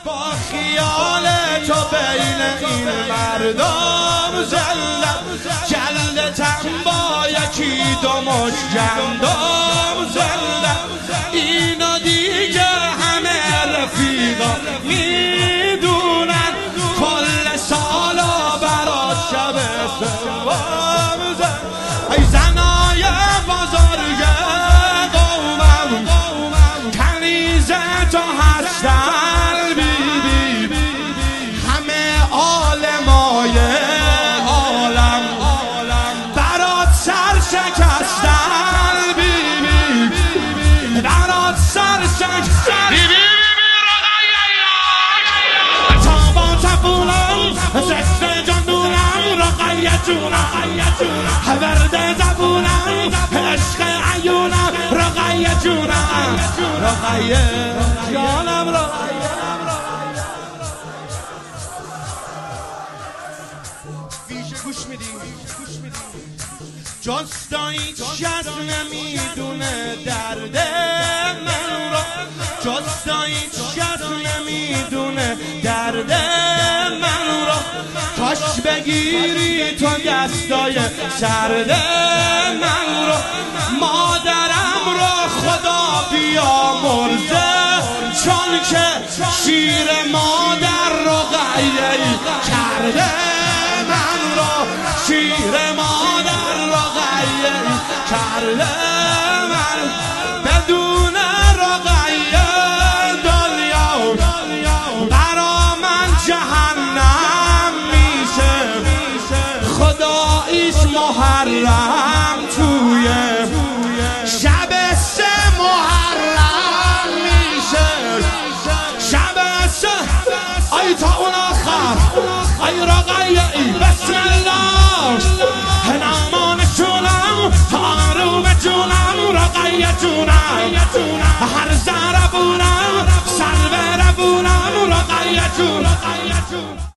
با خیال تو بین این مردم زلم جلدتم با یکی دو مش گندم زلم اینا دیگه همه رفیقا میدونن کل سالا برات شب سوم زلم ای زنای بزرگ قومم کنیزه تو هستن بی همه عالمای عالم برات سر شکستن بی برات سر شکستن تابا تفونم زشت جندونم رقیه جونم ورده زبونم عشق عیونم رقیه جونم رقیه جانم رقیه ویژه گوش میدیم جستا هیچ کس نمیدونه درد من را جستا هیچ کس نمیدونه درد من را کاش بگیری تو دستای سرد من را مادرم را خدا بیامرزه چون که شیر مادر رقیه کرده من را شیر مادر رقیه کرده من بدون رقیه دنیا برا من جهنم میشه خداییش محرم توی شب سه محرم میشه شب سه ای تا اون آخر ای رقیه ای بسم الله نامانشونم آروم جونم رقیه جونم هر ذره بونم سلوه ربونم رقیه جونم